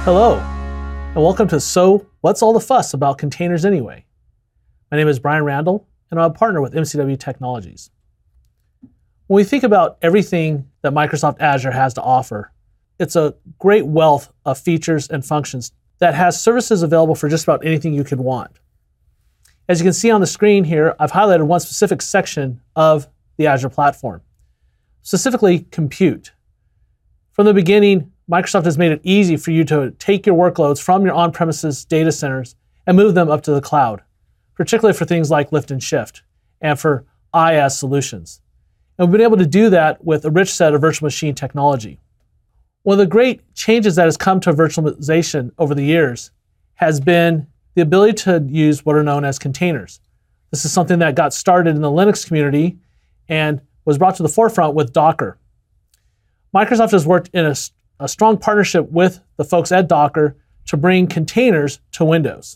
Hello, and welcome to So What's All the Fuss About Containers Anyway? My name is Brian Randall, and I'm a partner with MCW Technologies. When we think about everything that Microsoft Azure has to offer, it's a great wealth of features and functions that has services available for just about anything you could want. As you can see on the screen here, I've highlighted one specific section of the Azure platform, specifically compute. From the beginning, Microsoft has made it easy for you to take your workloads from your on-premises data centers and move them up to the cloud, particularly for things like lift and shift and for IaaS solutions. And we've been able to do that with a rich set of virtual machine technology. One of the great changes that has come to virtualization over the years has been the ability to use what are known as containers. This is something that got started in the Linux community and was brought to the forefront with Docker. Microsoft has worked in a strong partnership with the folks at Docker to bring containers to Windows.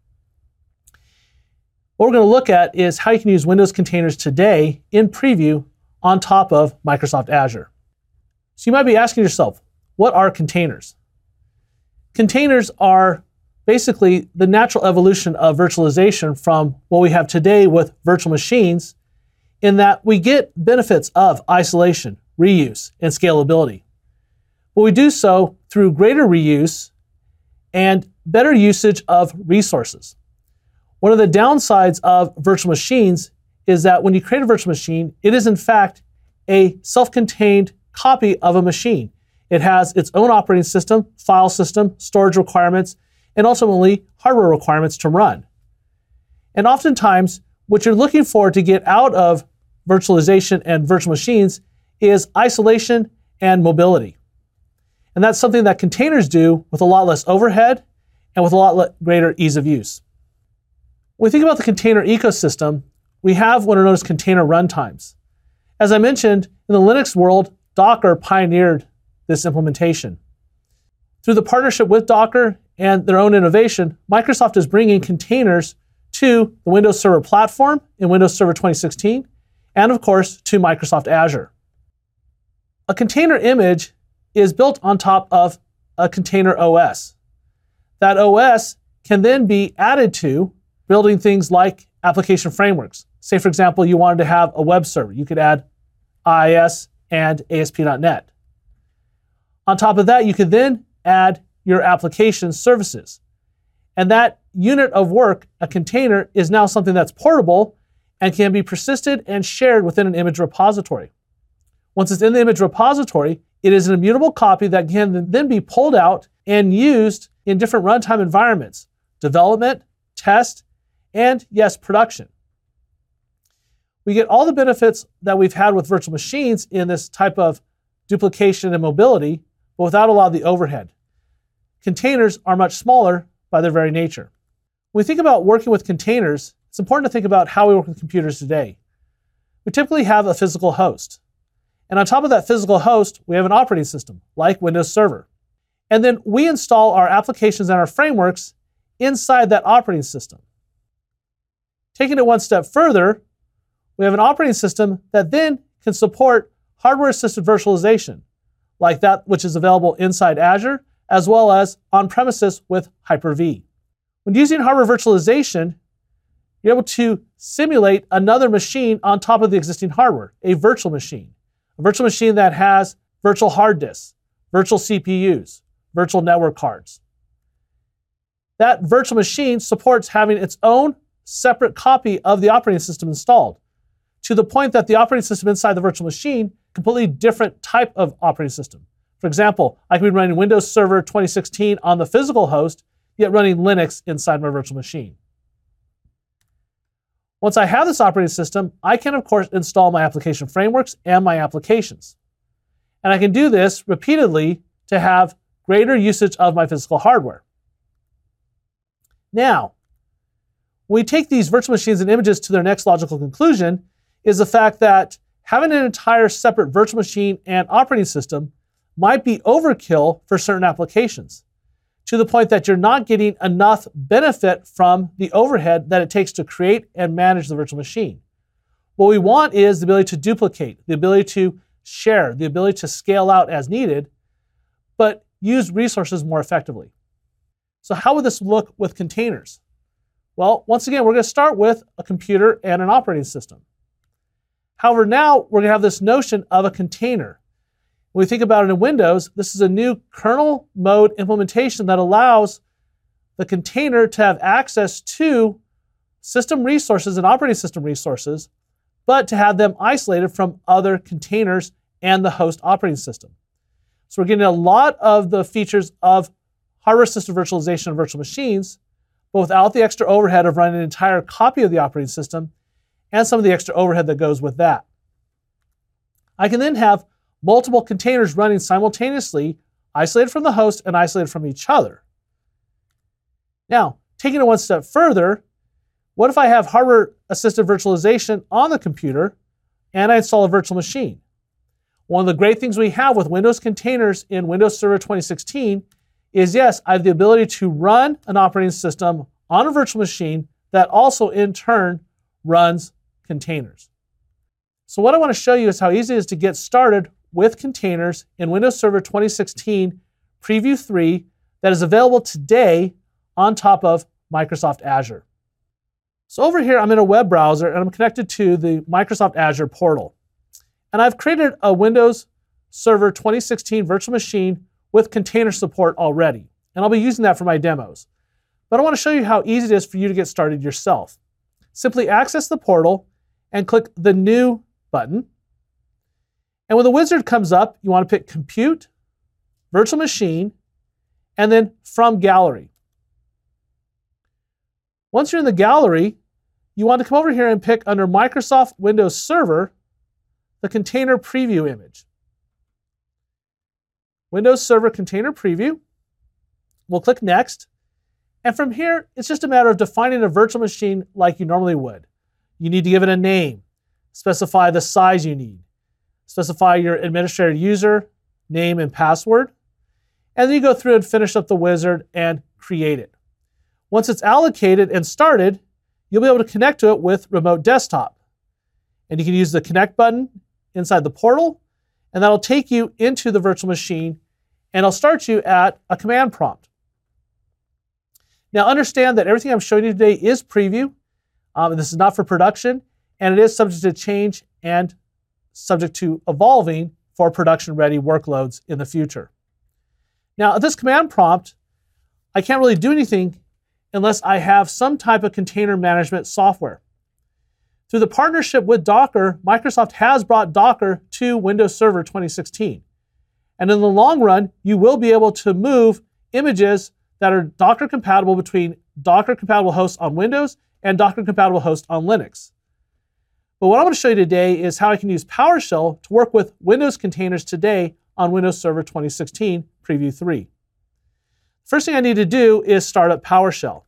What we're going to look at is how you can use Windows containers today in preview on top of Microsoft Azure. So you might be asking yourself, what are containers? Containers are basically the natural evolution of virtualization from what we have today with virtual machines, in that we get benefits of isolation, reuse, and scalability. But we do so through greater reuse and better usage of resources. One of the downsides of virtual machines is that when you create a virtual machine, it is in fact a self-contained copy of a machine. It has its own operating system, file system, storage requirements, and ultimately hardware requirements to run. And oftentimes, what you're looking for to get out of virtualization and virtual machines is isolation and mobility. And that's something that containers do with a lot less overhead and with a lot greater ease of use. When we think about the container ecosystem, we have what are known as container runtimes. As I mentioned, in the Linux world, Docker pioneered this implementation. Through the partnership with Docker and their own innovation, Microsoft is bringing containers to the Windows Server platform in Windows Server 2016, and of course, to Microsoft Azure. A container image is built on top of a container OS. That OS can then be added to building things like application frameworks. Say, for example, you wanted to have a web server. You could add IIS and ASP.NET. On top of that, you could then add your application services. And that unit of work, a container, is now something that's portable and can be persisted and shared within an image repository. Once it's in the image repository, it is an immutable copy that can then be pulled out and used in different runtime environments: development, test, and yes, production. We get all the benefits that we've had with virtual machines in this type of duplication and mobility, but without a lot of the overhead. Containers are much smaller by their very nature. When we think about working with containers, it's important to think about how we work with computers today. We typically have a physical host. And on top of that physical host, we have an operating system, like Windows Server. And then we install our applications and our frameworks inside that operating system. Taking it one step further, we have an operating system that then can support hardware-assisted virtualization, like that which is available inside Azure, as well as on-premises with Hyper-V. When using hardware virtualization, you're able to simulate another machine on top of the existing hardware, a virtual machine. A virtual machine that has virtual hard disks, virtual CPUs, virtual network cards. That virtual machine supports having its own separate copy of the operating system installed, to the point that the operating system inside the virtual machine, completely different type of operating system. For example, I could be running Windows Server 2016 on the physical host, yet running Linux inside my virtual machine. Once I have this operating system, I can, of course, install my application frameworks and my applications. And I can do this repeatedly to have greater usage of my physical hardware. Now, when we take these virtual machines and images to their next logical conclusion, is the fact that having an entire separate virtual machine and operating system might be overkill for certain applications, to the point that you're not getting enough benefit from the overhead that it takes to create and manage the virtual machine. What we want is the ability to duplicate, the ability to share, the ability to scale out as needed, but use resources more effectively. So how would this look with containers? Well, once again, we're going to start with a computer and an operating system. However, now we're going to have this notion of a container. When we think about it in Windows, this is a new kernel mode implementation that allows the container to have access to system resources and operating system resources, but to have them isolated from other containers and the host operating system. So we're getting a lot of the features of hardware-assisted virtualization of virtual machines, but without the extra overhead of running an entire copy of the operating system and some of the extra overhead that goes with that. I can then have multiple containers running simultaneously, isolated from the host and isolated from each other. Now, taking it one step further, what if I have hardware-assisted virtualization on the computer and I install a virtual machine? One of the great things we have with Windows containers in Windows Server 2016 is, yes, I have the ability to run an operating system on a virtual machine that also in turn runs containers. So what I want to show you is how easy it is to get started with containers in Windows Server 2016 Preview 3 that is available today on top of Microsoft Azure. So over here, I'm in a web browser and I'm connected to the Microsoft Azure portal. And I've created a Windows Server 2016 virtual machine with container support already. And I'll be using that for my demos. But I want to show you how easy it is for you to get started yourself. Simply access the portal and click the New button. And when the wizard comes up, you want to pick Compute, Virtual Machine, and then From Gallery. Once you're in the gallery, you want to come over here and pick under Microsoft Windows Server the Container Preview image. Windows Server Container Preview. We'll click Next. And from here, it's just a matter of defining a virtual machine like you normally would. You need to give it a name, specify the size you need, specify your administrator user, name and password, and then you go through and finish up the wizard and create it. Once it's allocated and started, you'll be able to connect to it with Remote Desktop. And you can use the Connect button inside the portal, and that'll take you into the virtual machine, and it'll start you at a command prompt. Now understand that everything I'm showing you today is preview. This is not for production, and it is subject to change and subject to evolving for production-ready workloads in the future. Now, at this command prompt, I can't really do anything unless I have some type of container management software. Through the partnership with Docker, Microsoft has brought Docker to Windows Server 2016. And in the long run, you will be able to move images that are Docker compatible between Docker compatible hosts on Windows and Docker compatible hosts on Linux. But what I'm going to show you today is how I can use PowerShell to work with Windows containers today on Windows Server 2016 Preview 3. First thing I need to do is start up PowerShell.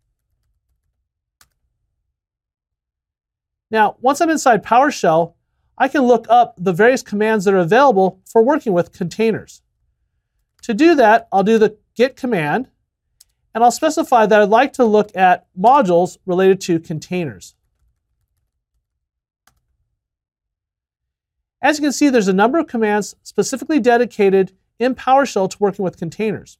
Now, once I'm inside PowerShell, I can look up the various commands that are available for working with containers. To do that, I'll do the Git command, and I'll specify that I'd like to look at modules related to containers. As you can see, there's a number of commands specifically dedicated in PowerShell to working with containers.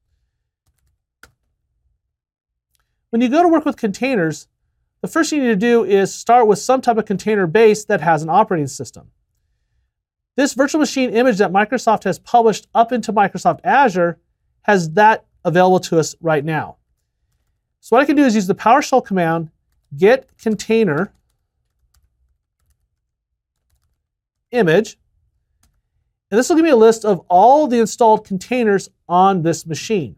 When you go to work with containers, the first thing you need to do is start with some type of container base that has an operating system. This virtual machine image that Microsoft has published up into Microsoft Azure has that available to us right now. So what I can do is use the PowerShell command git container image, and this will give me a list of all the installed containers on this machine.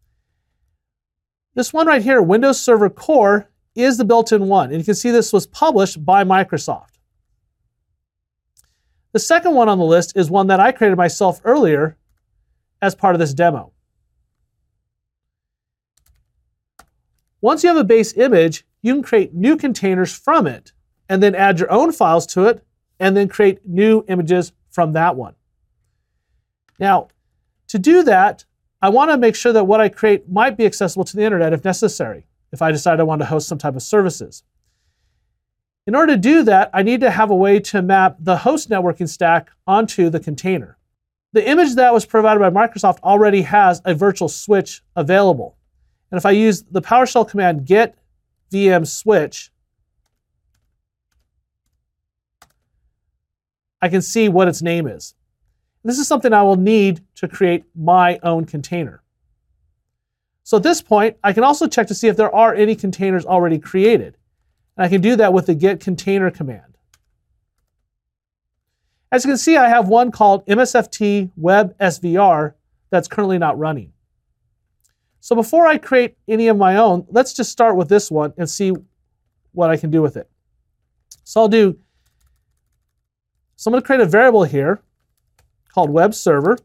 This one right here, Windows Server Core, is the built-in one, and you can see this was published by Microsoft. The second one on the list is one that I created myself earlier as part of this demo. Once you have a base image, you can create new containers from it, and then add your own files to it, and then create new images from that one. Now, to do that, I want to make sure that what I create might be accessible to the internet if necessary, if I decide I want to host some type of services. In order to do that, I need to have a way to map the host networking stack onto the container. The image that was provided by Microsoft already has a virtual switch available. And if I use the PowerShell command get VM switch, I can see what its name is. This is something I will need to create my own container. So at this point, I can also check to see if there are any containers already created. And I can do that with the get container command. As you can see, I have one called MSFT Web SVR that's currently not running. So before I create any of my own, let's just start with this one and see what I can do with it. So I'm going to create a variable here called web server.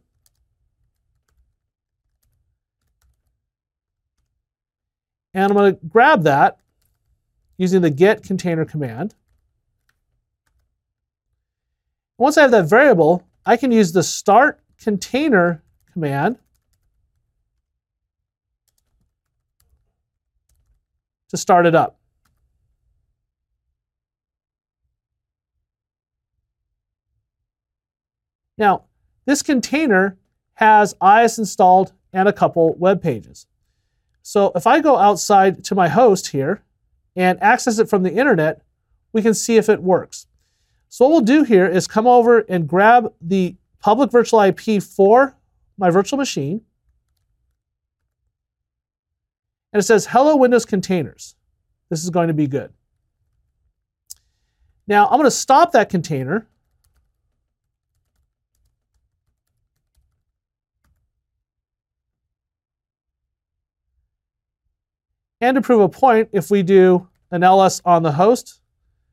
And I'm going to grab that using the get container command. Once I have that variable, I can use the start container command to start it up. Now, this container has IIS installed and a couple web pages. So if I go outside to my host here and access it from the internet, we can see if it works. So what we'll do here is come over and grab the public virtual IP for my virtual machine. And it says, hello Windows containers. This is going to be good. Now I'm going to stop that container. And to prove a point, if we do an ls on the host,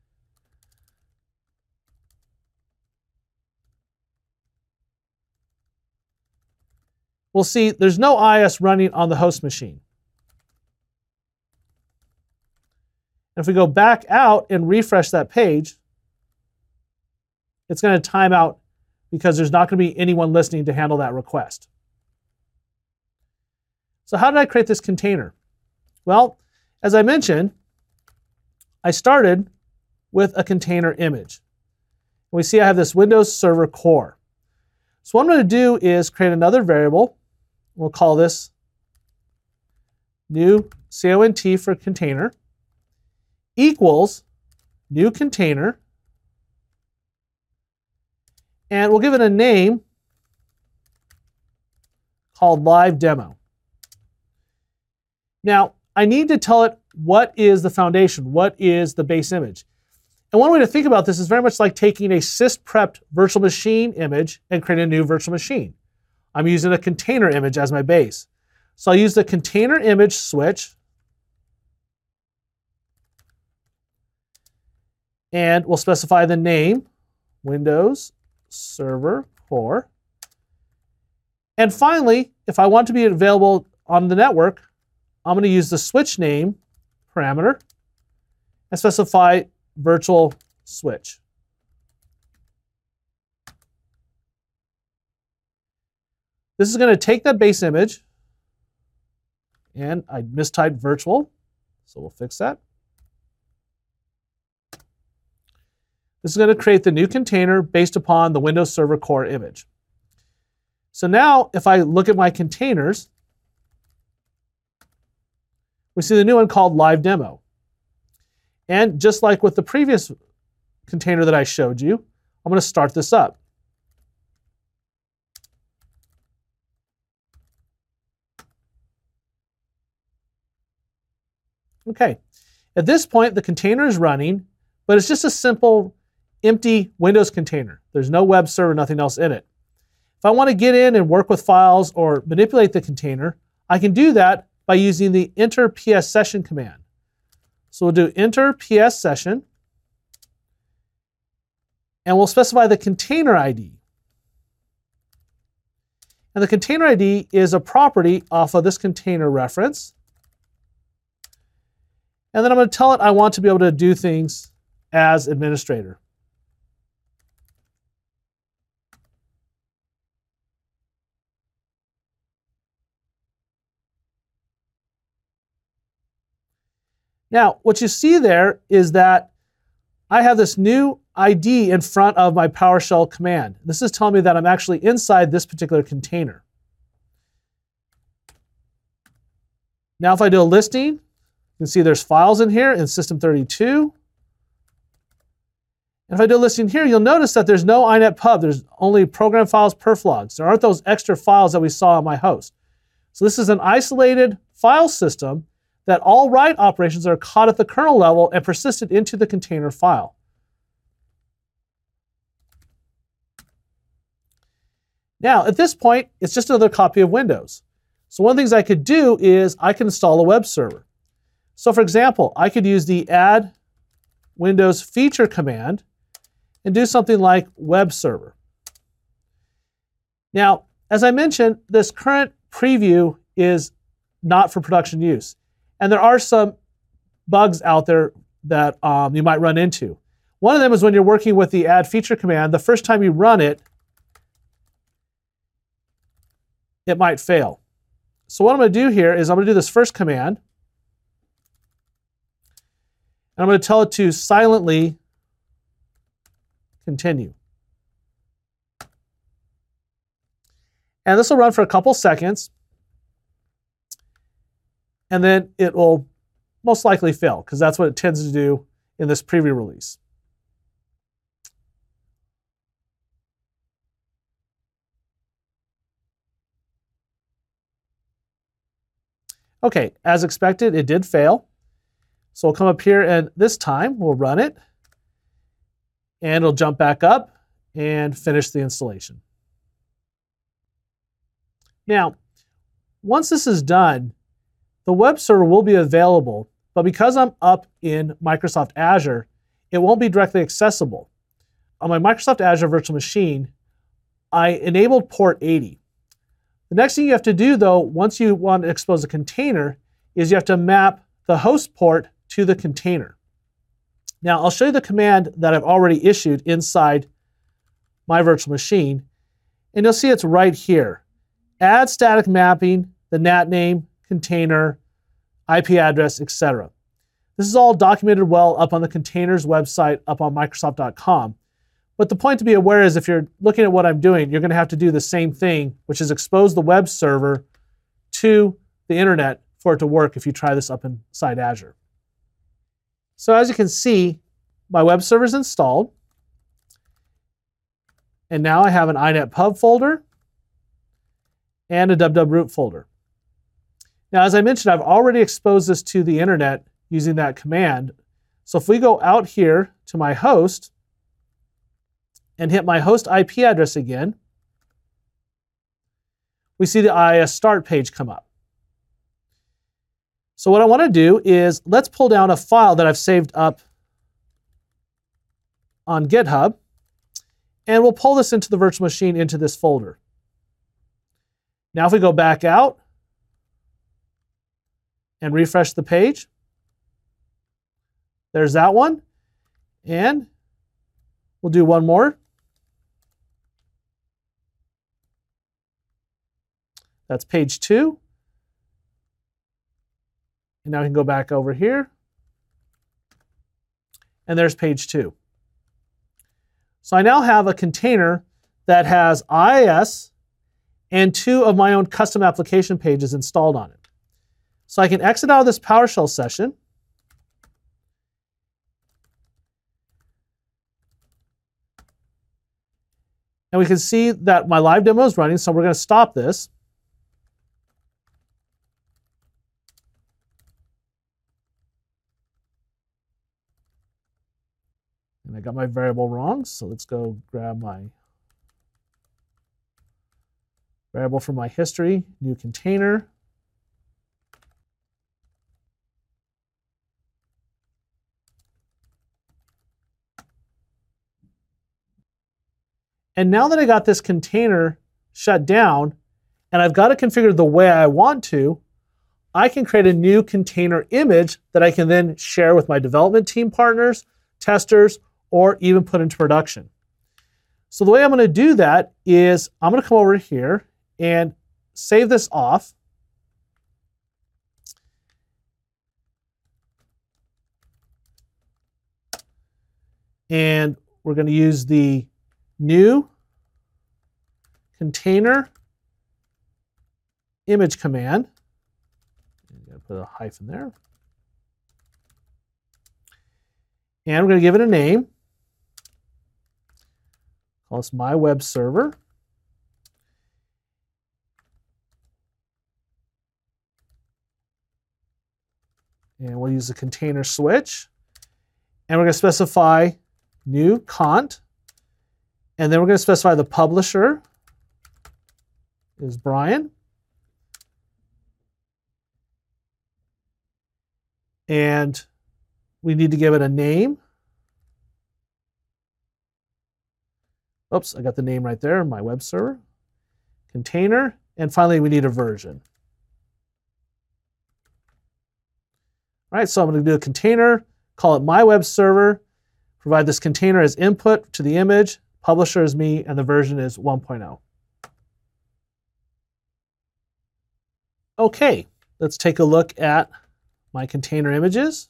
we'll see there's no IIS running on the host machine. And if we go back out and refresh that page, it's going to time out because there's not going to be anyone listening to handle that request. So how did I create this container? Well, as I mentioned, I started with a container image. We see I have this Windows Server core. So what I'm going to do is create another variable. We'll call this new CONT for container equals new container. And we'll give it a name called live demo. Now, I need to tell it what is the foundation, what is the base image. And one way to think about this is very much like taking a sys-prepped virtual machine image and creating a new virtual machine. I'm using a container image as my base. So I'll use the container image switch. And we'll specify the name, Windows Server Core. And finally, if I want to be available on the network, I'm going to use the switch name parameter and specify virtual switch. This is going to take that base image, and I mistyped virtual, so we'll fix that. This is going to create the new container based upon the Windows Server Core image. So now, if I look at my containers, we see the new one called Live Demo. And just like with the previous container that I showed you, I'm going to start this up. Okay, at this point, the container is running, but it's just a simple empty Windows container. There's no web server, nothing else in it. If I want to get in and work with files or manipulate the container, I can do that by using the enter ps session command. So we'll do enter ps session, and we'll specify the container ID. And the container ID is a property off of this container reference. And then I'm going to tell it I want to be able to do things as administrator. Now, what you see there is that I have this new ID in front of my PowerShell command. This is telling me that I'm actually inside this particular container. Now if I do a listing, you can see there's files in here in System32. And if I do a listing here, you'll notice that there's no inetpub. There's only program files perflogs. There aren't those extra files that we saw on my host. So this is an isolated file system that all write operations are caught at the kernel level and persisted into the container file. Now, at this point, it's just another copy of Windows. So one of the things I could do is I can install a web server. So for example, I could use the add Windows feature command and do something like web server. Now, as I mentioned, this current preview is not for production use. And there are some bugs out there that you might run into. One of them is when you're working with the add feature command, the first time you run it, it might fail. So what I'm going to do here is I'm going to do this first command. And I'm going to tell it to silently continue. And this will run for a couple seconds. And then it will most likely fail, because that's what it tends to do in this preview release. Okay, as expected, it did fail. So we'll come up here, and this time we'll run it. And it'll jump back up and finish the installation. Now, once this is done, the web server will be available, but because I'm up in Microsoft Azure, it won't be directly accessible. On my Microsoft Azure virtual machine, I enabled port 80. The next thing you have to do, though, once you want to expose a container, is you have to map the host port to the container. Now, I'll show you the command that I've already issued inside my virtual machine, and you'll see it's right here. Add static mapping, the NAT name, container, IP address, etc. This is all documented well up on the containers website up on Microsoft.com. But the point to be aware is if you're looking at what I'm doing, you're going to have to do the same thing, which is expose the web server to the internet for it to work if you try this up inside Azure. So as you can see, my web server is installed. And now I have an inetpub folder and a www.root folder. Now, as I mentioned, I've already exposed this to the internet using that command. So if we go out here to my host and hit my host IP address again, we see the IIS start page come up. So what I want to do is let's pull down a file that I've saved up on GitHub, and we'll pull this into the virtual machine into this folder. Now if we go back out and refresh the page, there's that one, and we'll do one more. That's page 2. And now we can go back over here. And there's page 2. So I now have a container that has IIS and 2 of my own custom application pages installed on it. So I can exit out of this PowerShell session. And we can see that my live demo is running, so we're going to stop this. And I got my variable wrong, so let's go grab my variable from my history, new container. And now that I got this container shut down, and I've got it configured the way I want to, I can create a new container image that I can then share with my development team partners, testers, or even put into production. So the way I'm going to do that is I'm going to come over here and save this off. And we're going to use the new container image command. I'm going to Put a hyphen there. And we're going to give it a name. Call this my web server. And we'll use the container switch. And we're going to specify new cont. And then we're going to specify the publisher is Brian. And we need to give it a name. Oops, I got the name right there, my web server. Container. And finally, we need a version. All right, so I'm going to do a container, call it my web server, provide this container as input to the image, publisher is me, and the version is 1.0. Okay, let's take a look at my container images.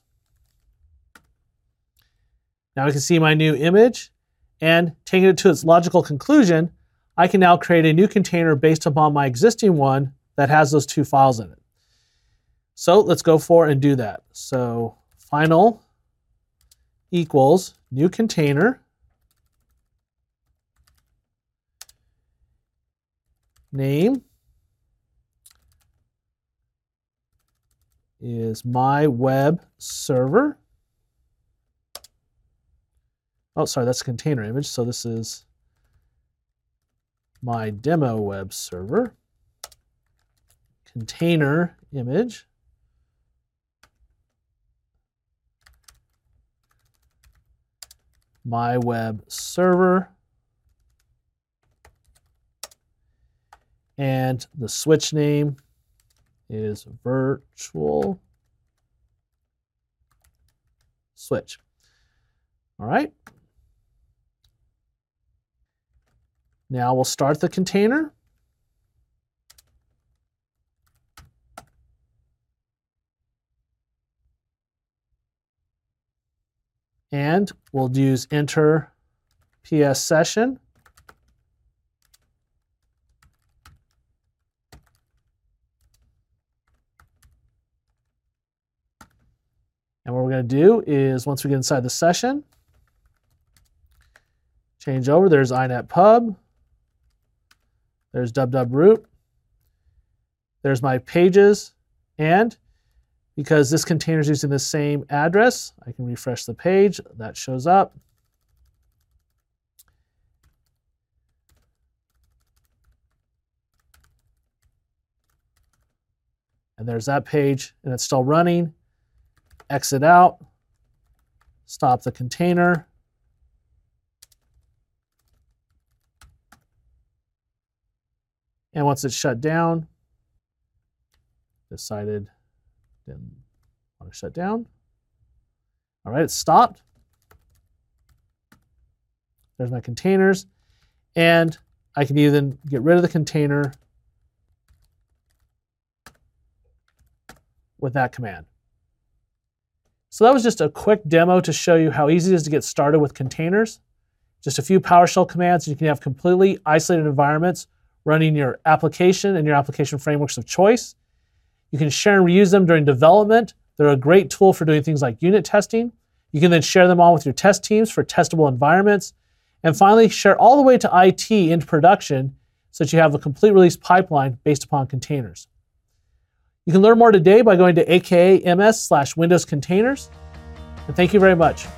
Now I can see my new image, and taking it to its logical conclusion, I can now create a new container based upon my existing one that has those two files in it. So let's go for and do that. So final equals new container, name is my web server. Oh, sorry, that's a container image. So this is my demo web server. Container image. My web server. And the switch name is virtual switch. All right. Now we'll start the container. And we'll use enter PS session. And what we're going to do is once we get inside the session, change over. There's inet pub. There's www.root. There's my pages. And because this container is using the same address, I can refresh the page. That shows up. And there's that page, and it's still running. Exit out. Stop the container. And once it's shut down, decided didn't want to shut down. All right, it's stopped. There's my containers. And I can even get rid of the container with that command. So that was just a quick demo to show you how easy it is to get started with containers. Just a few PowerShell commands, and you can have completely isolated environments running your application and your application frameworks of choice. You can share and reuse them during development. They're a great tool for doing things like unit testing. You can then share them on with your test teams for testable environments. And finally, share all the way to IT into production so that you have a complete release pipeline based upon containers. You can learn more today by going to aka.ms/Windows Containers. And thank you very much.